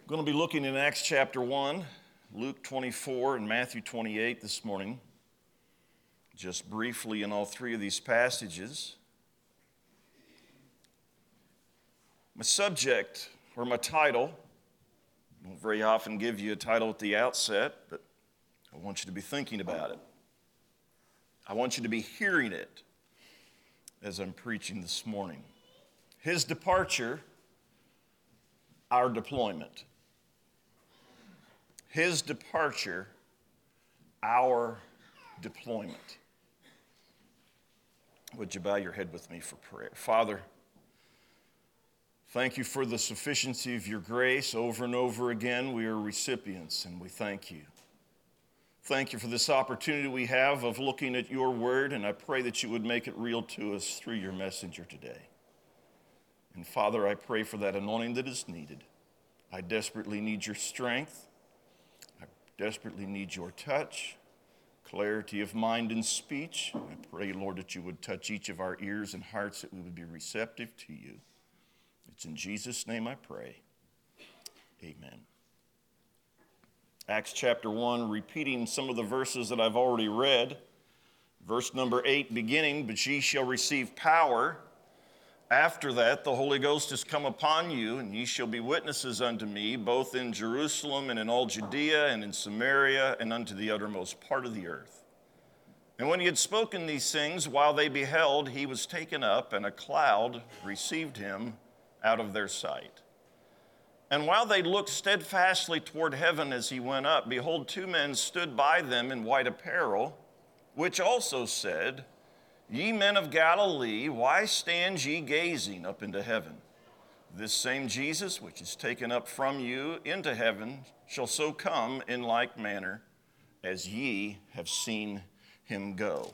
We're going to be looking in Acts chapter 1, Luke 24, and Matthew 28 this morning. Just briefly in all three of these passages. My subject, or my title, I don't very often give you a title at the outset, but I want you to be thinking about it. I want you to be hearing it as I'm preaching this morning. His departure, our deployment. His departure, our deployment. Would you bow your head with me for prayer? Father, thank you for the sufficiency of your grace. Over and over again, we are recipients, and we thank you. Thank you for this opportunity we have of looking at your word, and I pray that you would make it real to us through your messenger today. And Father, I pray for that anointing that is needed. I desperately need your strength. I desperately need your touch, clarity of mind and speech. I pray, Lord, that you would touch each of our ears and hearts, that we would be receptive to you. It's in Jesus' name I pray. Amen. Acts chapter 1, repeating some of the verses that I've already read. Verse number 8 beginning, "But ye shall receive power. After that, the Holy Ghost is come upon you, and ye shall be witnesses unto me, both in Jerusalem and in all Judea and in Samaria and unto the uttermost part of the earth. And when he had spoken these things, while they beheld, he was taken up, and a cloud received him out of their sight. And while they looked steadfastly toward heaven as he went up, behold, two men stood by them in white apparel, which also said, Ye men of Galilee, why stand ye gazing up into heaven? This same Jesus, which is taken up from you into heaven, shall so come in like manner as ye have seen him go."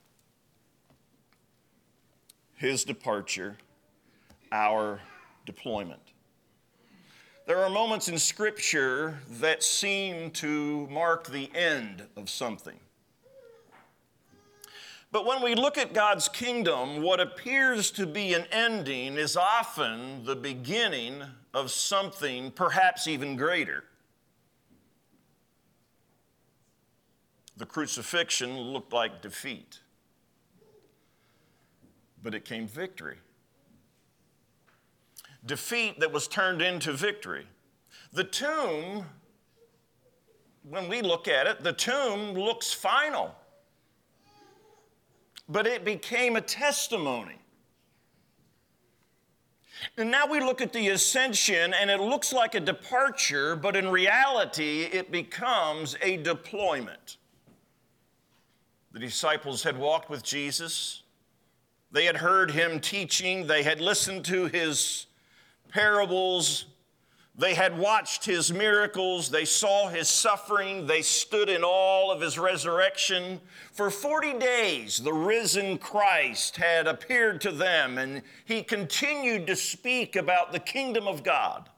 His departure, our deployment. There are moments in Scripture that seem to mark the end of something. But when we look at God's kingdom, what appears to be an ending is often the beginning of something perhaps even greater. The crucifixion looked like defeat, but it came victory. Defeat that was turned into victory. The tomb, when we look at it, the tomb looks final. But it became a testimony. And now we look at the ascension, and it looks like a departure, but in reality, it becomes a deployment. The disciples had walked with Jesus. They had heard him teaching. They had listened to his parables. They had watched his miracles. They saw his suffering. They stood in awe of his resurrection. For 40 days, the risen Christ had appeared to them, and he continued to speak about the kingdom of God.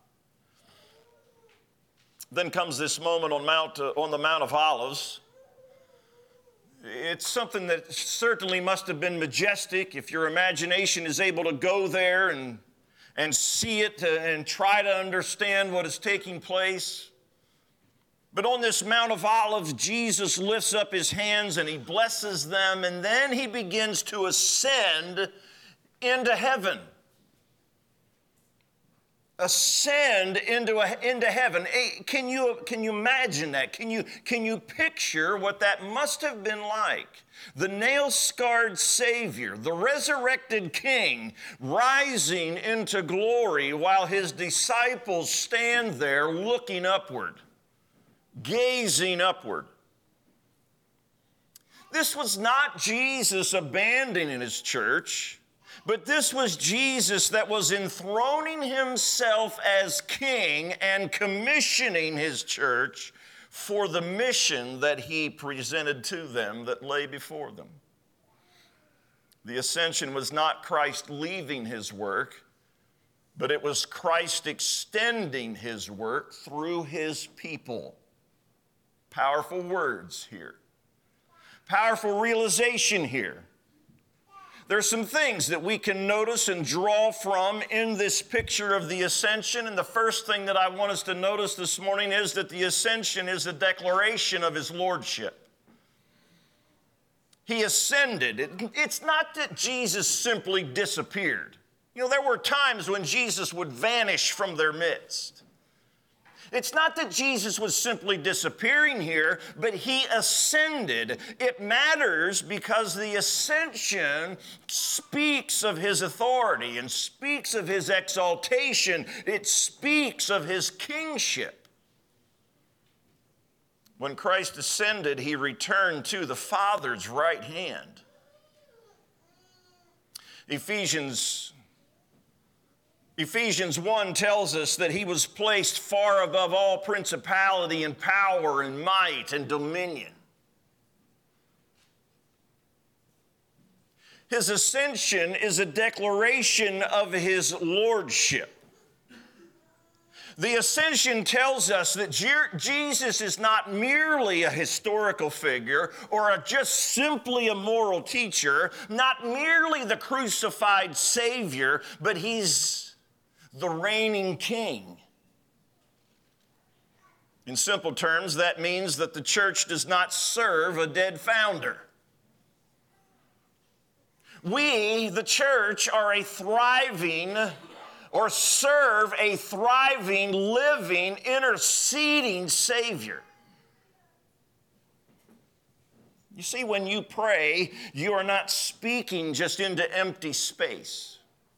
Then comes this moment on the Mount of Olives. It's something that certainly must have been majestic if your imagination is able to go there and see it and try to understand what is taking place. But on this Mount of Olives, Jesus lifts up his hands and he blesses them, and then he begins to ascend into heaven. Ascend into heaven. Can you imagine that? Can you picture what that must have been like? The nail-scarred Savior, the resurrected King, rising into glory while his disciples stand there looking upward, gazing upward. This was not Jesus abandoning his church, but this was Jesus that was enthroning himself as king and commissioning his church for the mission that he presented to them that lay before them. The ascension was not Christ leaving his work, but it was Christ extending his work through his people. Powerful words here. Powerful realization here. There's some things that we can notice and draw from in this picture of the ascension. And the first thing that I want us to notice this morning is that the ascension is a declaration of his lordship. He ascended. It's not that Jesus simply disappeared. You know, there were times when Jesus would vanish from their midst. It's not that Jesus was simply disappearing here, but he ascended. It matters because the ascension speaks of his authority and speaks of his exaltation. It speaks of his kingship. When Christ ascended, he returned to the Father's right hand. Ephesians 1 tells us that he was placed far above all principality and power and might and dominion. His ascension is a declaration of his lordship. The ascension tells us that Jesus is not merely a historical figure or just simply a moral teacher, not merely the crucified Savior, but he's the reigning king. In simple terms, that means that the church does not serve a dead founder. We, the church, are a thriving or serve a thriving, living, interceding Savior. You see, when you pray, you are not speaking just into empty space.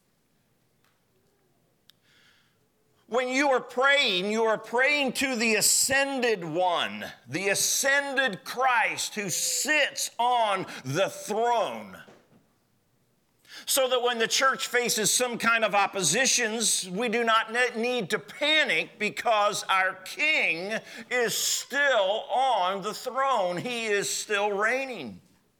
When you are praying to the ascended one, the ascended Christ who sits on the throne. So that when the church faces some kind of oppositions, we do not need to panic because our King is still on the throne. He is still reigning.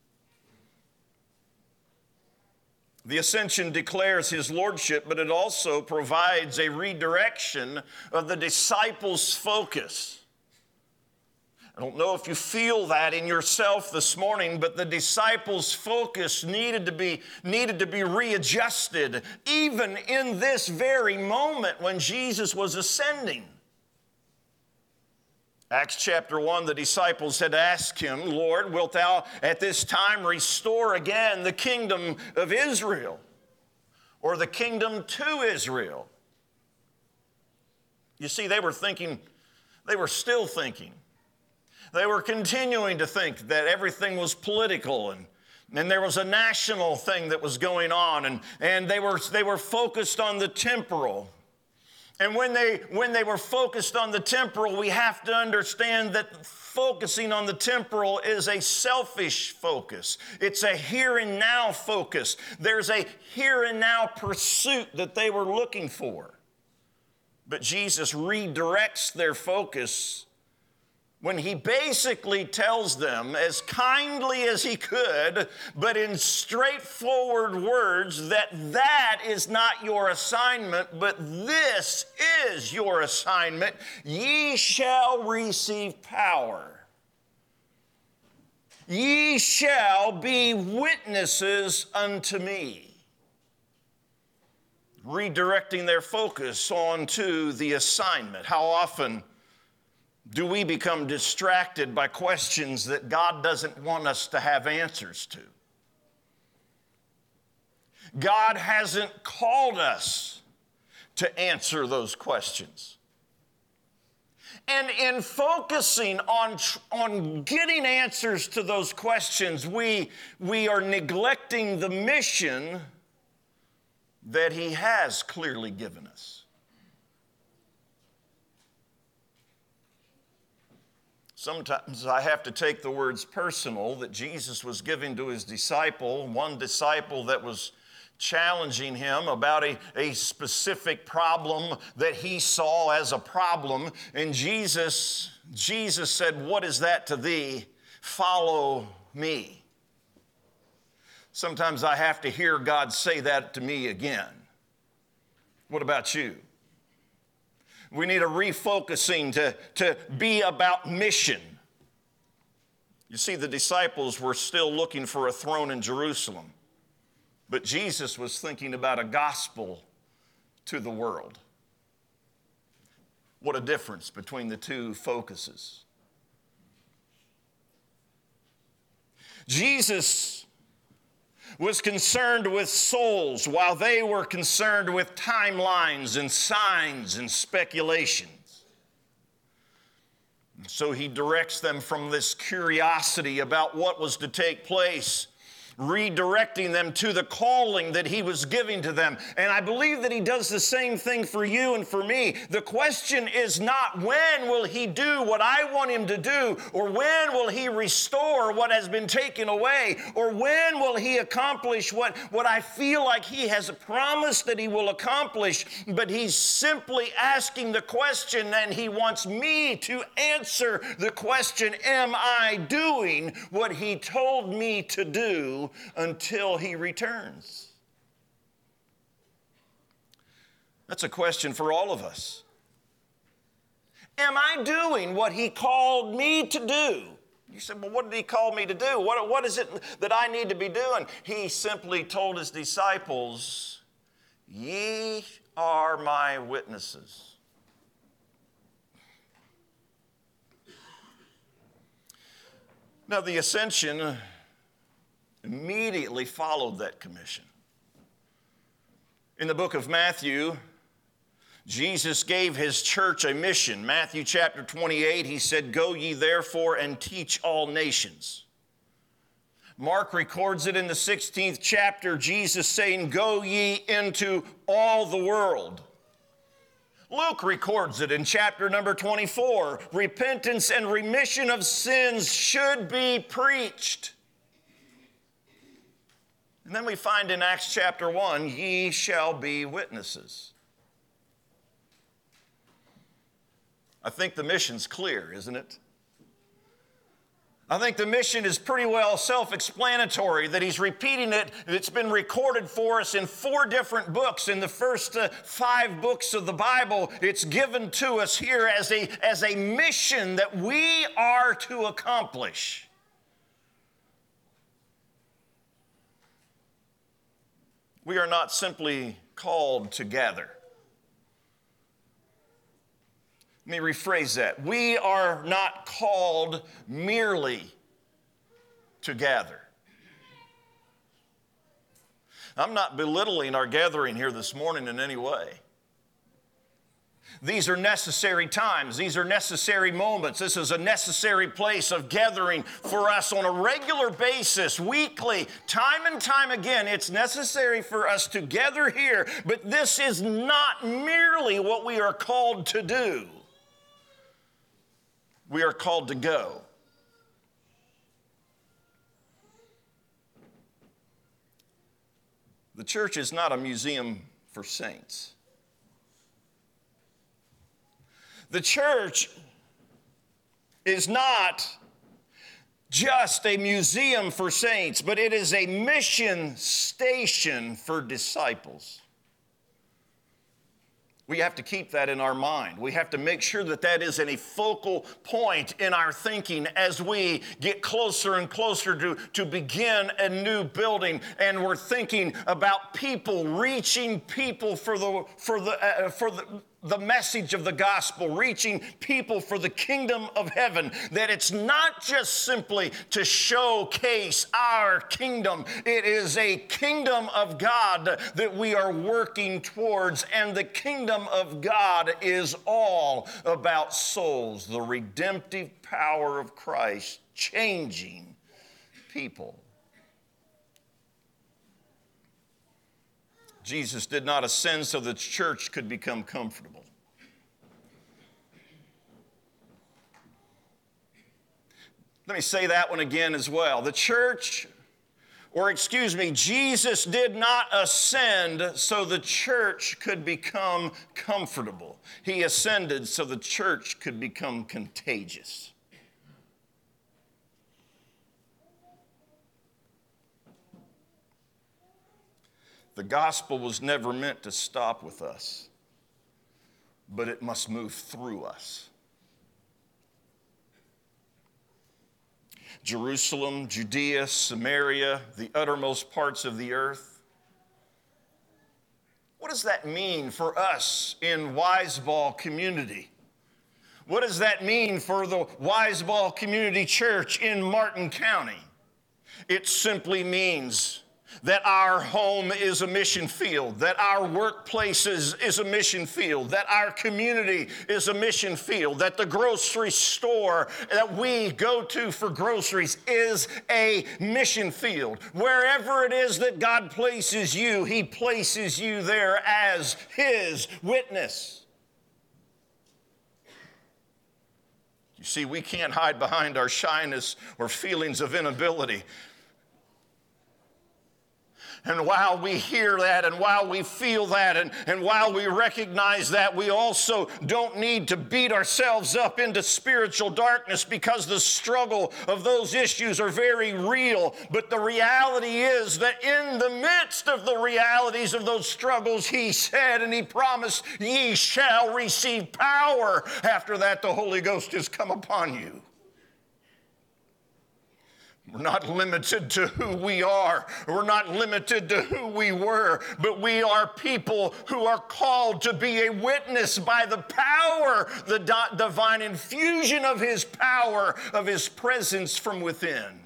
The ascension declares his lordship, but it also provides a redirection of the disciples' focus. I don't know if you feel that in yourself this morning, but the disciples' focus needed to be readjusted even in this very moment when Jesus was ascending. Acts chapter 1, the disciples had asked him, "Lord, wilt thou at this time restore again the kingdom of Israel?" Or the kingdom to Israel. You see, they were still thinking. They were continuing to think that everything was political and there was a national thing that was going on, and they were focused on the temporal. And when they were focused on the temporal, we have to understand that focusing on the temporal is a selfish focus. It's a here and now focus. There's a here and now pursuit that they were looking for. But Jesus redirects their focus when he basically tells them, as kindly as he could, but in straightforward words, that is not your assignment, but this is your assignment. Ye shall receive power. Ye shall be witnesses unto me. Redirecting their focus onto the assignment. How often do we become distracted by questions that God doesn't want us to have answers to? God hasn't called us to answer those questions. And in focusing on getting answers to those questions, we are neglecting the mission that he has clearly given us. Sometimes I have to take the words personal that Jesus was giving to his disciple, one disciple that was challenging him about a specific problem that he saw as a problem. And Jesus said, "What is that to thee? Follow me." Sometimes I have to hear God say that to me again. What about you? We need a refocusing to be about mission. You see, the disciples were still looking for a throne in Jerusalem. But Jesus was thinking about a gospel to the world. What a difference between the two focuses. Jesus was concerned with souls while they were concerned with timelines and signs and speculations. So he directs them from this curiosity about what was to take place, redirecting them to the calling that he was giving to them. And I believe that he does the same thing for you and for me. The question is not when will he do what I want him to do, or when will he restore what has been taken away, or when will he accomplish what I feel like he has promised that he will accomplish. But he's simply asking the question, and he wants me to answer the question, am I doing what he told me to do until he returns? That's a question for all of us. Am I doing what he called me to do? You said, well, what did he call me to do? What is it that I need to be doing? He simply told his disciples, ye are my witnesses. Now, the ascension immediately followed that commission. In the book of Matthew, Jesus gave his church a mission. Matthew chapter 28, he said, go ye therefore and teach all nations. Mark records it in the 16th chapter, Jesus saying, go ye into all the world. Luke records it in chapter number 24, repentance and remission of sins should be preached. And then we find in Acts chapter 1, ye shall be witnesses. I think the mission's clear, isn't it? I think the mission is pretty well self-explanatory, that he's repeating it. It's been recorded for us in 4 different books. In the first 5 books of the Bible, it's given to us here as a mission that we are to accomplish. We are not simply called to gather. Let me rephrase that. We are not called merely to gather. I'm not belittling our gathering here this morning in any way. These are necessary times. These are necessary moments. This is a necessary place of gathering for us on a regular basis, weekly, time and time again. It's necessary for us to gather here, but this is not merely what we are called to do. We are called to go. The church is not a museum for saints. The church is not just a museum for saints, but it is a mission station for disciples. We have to keep that in our mind. We have to make sure that that is a focal point in our thinking as we get closer and closer to begin a new building. And we're thinking about people, reaching people for the message of the gospel, reaching people for the kingdom of heaven, that it's not just simply to showcase our kingdom. It is a kingdom of God that we are working towards, and the kingdom of God is all about souls, the redemptive power of Christ changing people. Jesus did not ascend so the church could become comfortable. Let me say that one again as well. Jesus did not ascend so the church could become comfortable. He ascended so the church could become contagious. The gospel was never meant to stop with us, but it must move through us. Jerusalem, Judea, Samaria, the uttermost parts of the earth. What does that mean for us in Wiseball community? What does that mean for the Wiseball Community Church in Martin County? It simply means that our home is a mission field, that our workplace is a mission field, that our community is a mission field, that the grocery store that we go to for groceries is a mission field. Wherever it is that God places you, He places you there as His witness. You see, we can't hide behind our shyness or feelings of inability. And while we hear that, and while we feel that, and while we recognize that, we also don't need to beat ourselves up into spiritual darkness, because the struggle of those issues are very real. But the reality is that in the midst of the realities of those struggles, He said and He promised, ye shall receive power. After that, the Holy Ghost has come upon you. We're not limited to who we are. We're not limited to who we were, but we are people who are called to be a witness by the power, the divine infusion of His power, of His presence from within.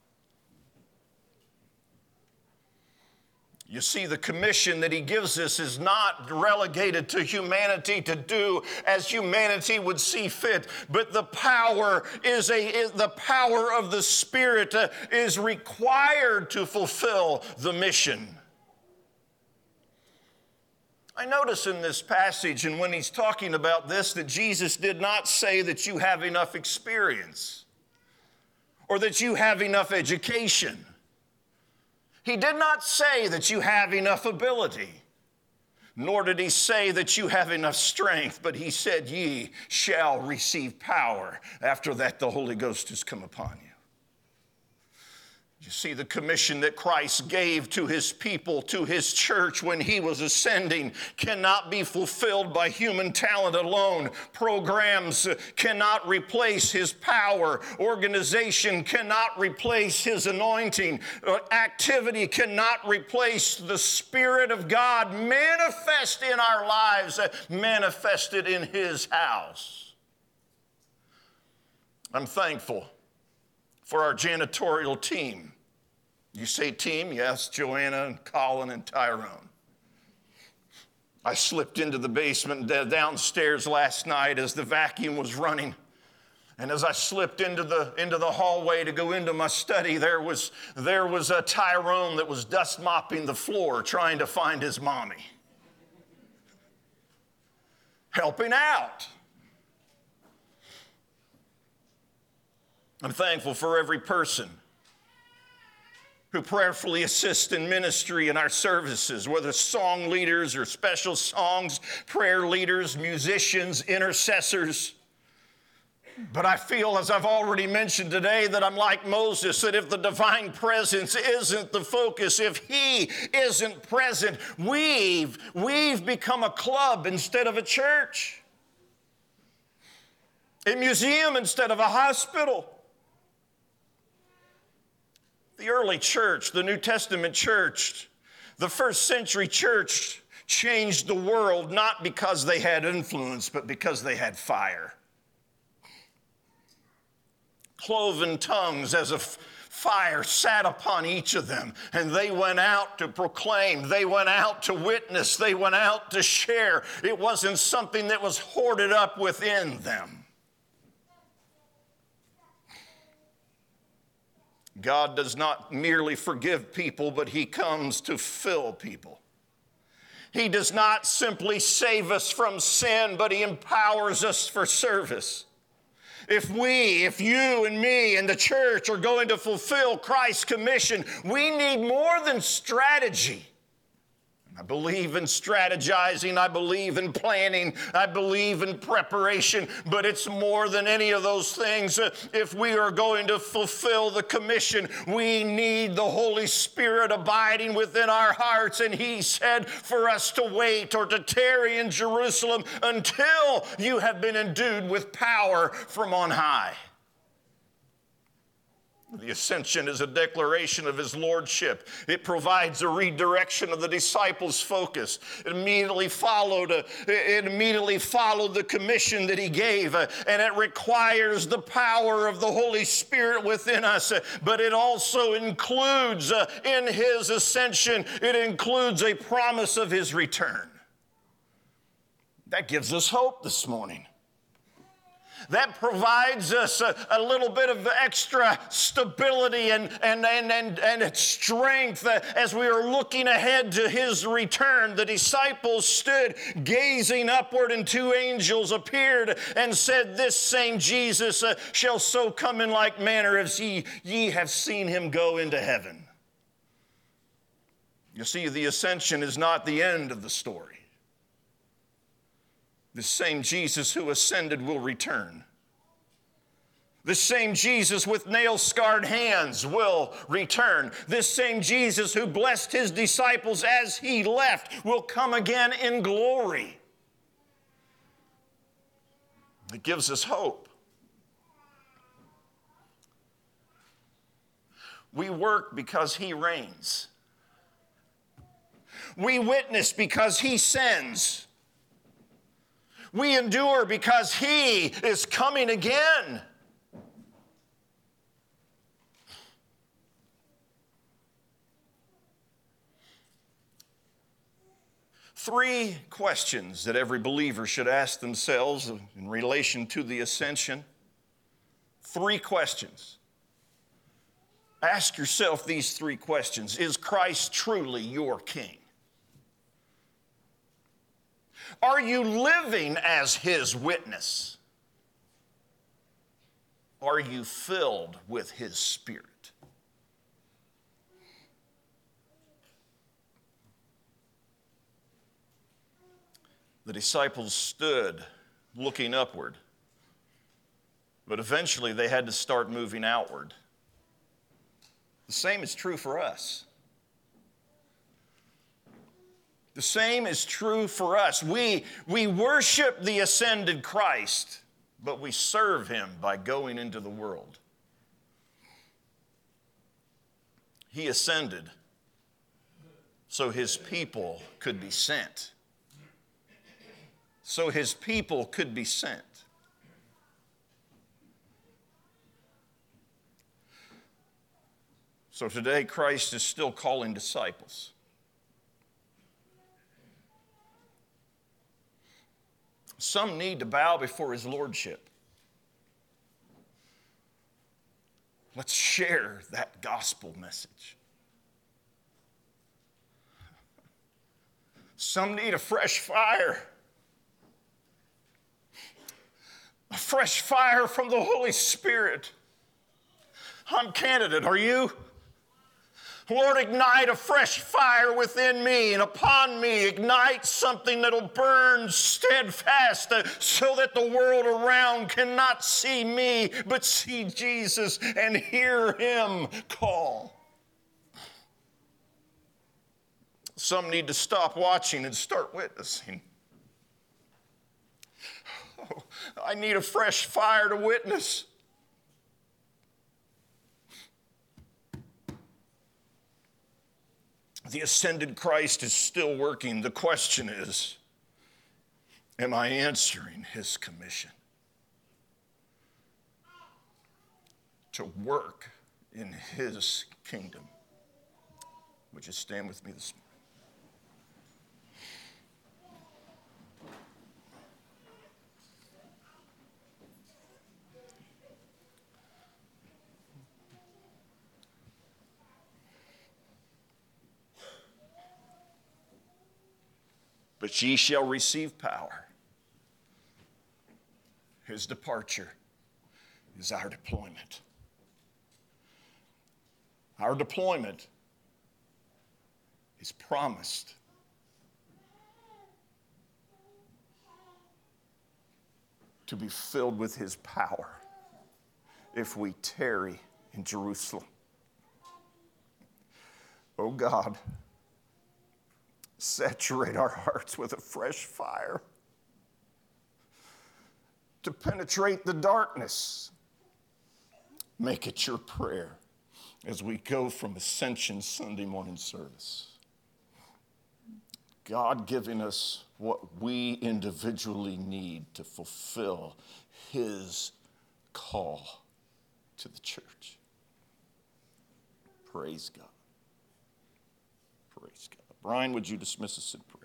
You see, the commission that He gives us is not relegated to humanity to do as humanity would see fit, but the power the power of the Spirit is required to fulfill the mission. I notice in this passage, and when He's talking about this, that Jesus did not say that you have enough experience or that you have enough education. He did not say that you have enough ability, nor did He say that you have enough strength, but He said, ye shall receive power. After that, the Holy Ghost has come upon you. You see, the commission that Christ gave to His people, to His church when He was ascending, cannot be fulfilled by human talent alone. Programs cannot replace His power. Organization cannot replace His anointing. Activity cannot replace the Spirit of God manifest in our lives, manifested in His house. I'm thankful for our janitorial team. You say team? Yes, Joanna and Colin and Tyrone. I slipped into the basement downstairs last night as the vacuum was running. And as I slipped into the hallway to go into my study, there was a Tyrone that was dust mopping the floor trying to find his mommy. Helping out. I'm thankful for every person who prayerfully assists in ministry in our services, whether song leaders or special songs, prayer leaders, musicians, intercessors. But I feel, as I've already mentioned today, that I'm like Moses, that if the divine presence isn't the focus, if He isn't present, we've become a club instead of a church, a museum instead of a hospital. The early church, the New Testament church, the first century church changed the world not because they had influence, but because they had fire. Cloven tongues as a fire sat upon each of them, and they went out to proclaim, they went out to witness, they went out to share. It wasn't something that was hoarded up within them. God does not merely forgive people, but He comes to fill people. He does not simply save us from sin, but He empowers us for service. If you and me and the church are going to fulfill Christ's commission, we need more than strategy. I believe in strategizing, I believe in planning, I believe in preparation, but it's more than any of those things. If we are going to fulfill the commission, we need the Holy Spirit abiding within our hearts. And He said for us to wait or to tarry in Jerusalem until you have been endued with power from on high. The ascension is a declaration of his lordship. It provides a redirection of the disciples' focus. It immediately followed the commission that he gave, and it requires the power of the Holy Spirit within us. But it also includes, in his ascension, it includes a promise of his return. That gives us hope this morning. That provides us a little bit of extra stability and strength as we are looking ahead to his return. The disciples stood gazing upward, and two angels appeared and said, "This same Jesus shall so come in like manner as ye have seen him go into heaven." You see, the ascension is not the end of the story. The same Jesus who ascended will return. The same Jesus with nail-scarred hands will return. This same Jesus who blessed his disciples as he left will come again in glory. It gives us hope. We work because he reigns. We witness because he sends. We endure because he is coming again. Three questions that every believer should ask themselves in relation to the ascension. Three questions. Ask yourself these three questions. Is Christ truly your King? Are you living as his witness? Are you filled with his Spirit? The disciples stood looking upward, but eventually they had to start moving outward. The same is true for us. The same is true for us. We worship the ascended Christ, but we serve him by going into the world. He ascended so his people could be sent. So his people could be sent. So today, Christ is still calling disciples. Some need to bow before his lordship. Let's share that gospel message. Some need a fresh fire. A fresh fire from the Holy Spirit. I'm candidate, are you? Lord, ignite a fresh fire within me and upon me. Ignite something that'll burn steadfast so that the world around cannot see me, but see Jesus and hear him call. Some need to stop watching and start witnessing. Oh, I need a fresh fire to witness. The ascended Christ is still working. The question is, am I answering his commission to work in his kingdom? Would you stand with me this morning? But ye shall receive power. His departure is our deployment. Our deployment is promised. To be filled with his power if we tarry in Jerusalem. Oh God, saturate our hearts with a fresh fire to penetrate the darkness Make it your prayer as we go from Ascension Sunday morning service. God giving us what we individually need to fulfill his call to the church. Praise God. Praise God. Brian, would you dismiss us in prayer?